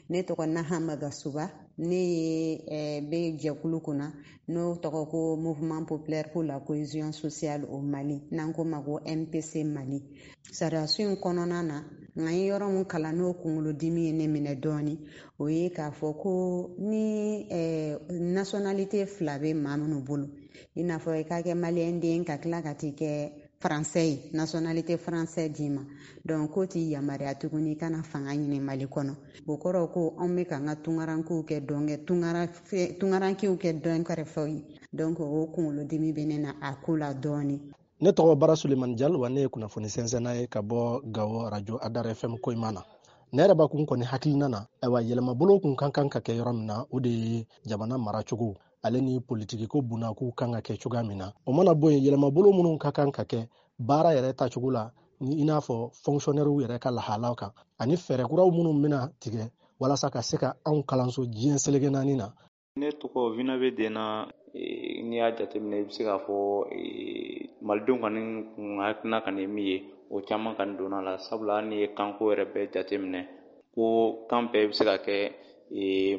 ne tɔgɔ Nahama Gasuba ne ye bɛ jɛkulu kunna n'o tɔgɔ ko Mouvement Populaire pour la Cohésion Sociale au Mali n'an ko ma ko MPC Mali. Sariyaso in kɔnɔna na nka ye yɔrɔ min kalan n'o kunkolodimi ye ne minɛ dɔɔni o ye k'a fɔ ko ni nationalité fila bɛ maa minnu bolo i n'a fɔ i ka kɛ maliyɛn den ka tila ka t'i kɛ faransɛ ye nationalité faransɛ d'i ma donc k'o t'i yamaruya tuguni i kana fanga ɲini Mali kɔnɔ o kɔrɔ ko anw bɛ k'an ka tungarankew kɛ tungarankew kɛ dɔn kɛrɛfɛw ye donc o kunkolodimi bɛ ne na a ko la dɔɔni. Ne tɔgɔ Bara Sulemani Jalo wa ne ye kunnafoni sɛnsɛnna ye ka bɔ Gawo radio Adar FM Koyimana. Ne yɛrɛ b'a kun kɔni hakilina na ayiwa yɛlɛmabolo kun kan ka kɛ yɔrɔ min na o de ye jamana maracogo ale ni politiki ko bunna k'u kan ka kɛ cogoya min na o mana bɔ yen yɛlɛmabolo minnu ka kan ka kɛ baara yɛrɛ tacogo la ni i n'a fɔ fonctionnaires yɛrɛ ka lahalaw kan ani fɛɛrɛ kuraw minnu bɛna tigɛ walasa ka se ka anw kalanso diɲɛ selege naani na. Ne tɔgɔ Vinabe Dena n'i y'a jateminɛ i bɛ se k'a fɔ malidenw kɔni kun hakilina kan ye min ye o caman kan donna la sabula ni ye kanko yɛrɛ bɛɛ jateminɛ ko kan bɛɛ bɛ se ka kɛ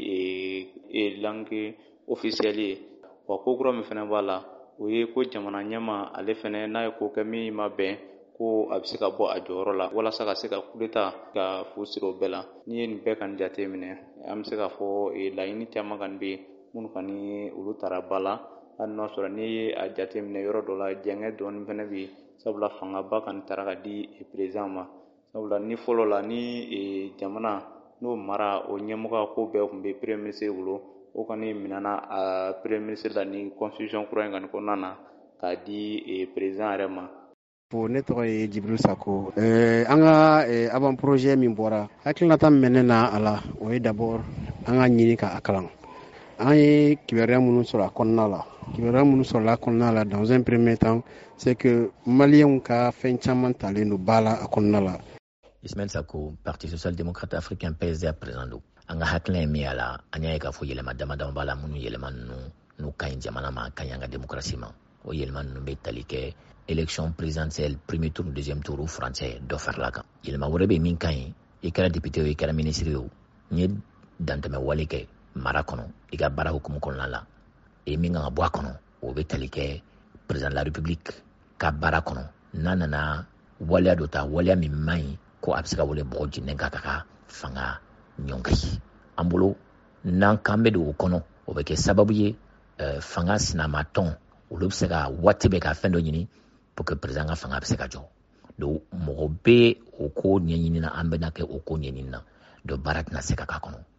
Mali langue officielle ye wa ko kura min fana b'a la o ye ko jamana ɲɛma ale fana n'a ye ko kɛ min ma bɛn ko a bɛ se ka bɔ a jɔyɔrɔ la walasa ka se ka coup d'État ka fu siri o bɛɛ la n'i ye nin bɛɛ kan jateminɛ an bɛ se k'a fɔ laɲini caman kan bɛ yen minnu kɔni olu taara ba la hali n'a sɔrɔ n'i ye a jateminɛ yɔrɔ dɔ la jɛngɛ dɔɔni fana bɛ yen sabula fangaba kan taara ka di président ma sabula ni fɔlɔ la ni jamana n'o mara o ɲɛmɔgɔ ko bɛɛ tun bɛ premier ministre bolo o kɔni minɛna a premier ministre la ni constitution kura in kɔni kɔnɔna na k'a di président yɛrɛ ma. Ne tɔgɔ ye Jibril Sako an ka avant projet min bɔra hakilinata min bɛ ne na a la o ye d'abord an ka ɲini k'a kalan an ye kibaruya minnu sɔrɔ a kɔnɔna la kibaruya minnu sɔrɔla a kɔnɔna la dans un premier temps c'est que maliyɛnw ka fɛn caman talen don ba la a kɔnɔna la. Ismail Sako Parti Social Démocrate Africain PSD président do an ka hakilina ye min a la an y'a ye k'a fɔ yɛlɛma damadama b'a la minnu yɛlɛma ninnu ka ɲi jamana ma ka ɲi an ka démocratie ma o yɛlɛma ninnu bɛ tali kɛ élection présidentielle premier tour deuxième tour français dɔ farala kan yɛlɛma wɛrɛ bɛ min ka ɲi i kɛra député o i kɛra ministre o n ye dantɛmɛ wale kɛ mara kɔnɔ i ka baara hukumu kɔnɔna la e min kan ka bɔ a kɔnɔ o bɛ tali kɛ président de la république ka baara kɔnɔ n'a nana waleya dɔ ta waleya min man ɲi ko a bɛ se ka wale mɔgɔ jinnen ka taga fanga ɲɔngiri an bolo n'an kan bɛ don o kɔnɔ o bɛ kɛ sababu ye fanga sinama tɔn olu bɛ se ka waati bɛɛ ka fɛn dɔ ɲini pour que président ka fanga bɛ se ka jɔ donc mɔgɔ bɛ o ko ɲɛɲini na an bɛna kɛ o ko ɲɛɲini na donc baara tɛna se ka k'a kɔnɔ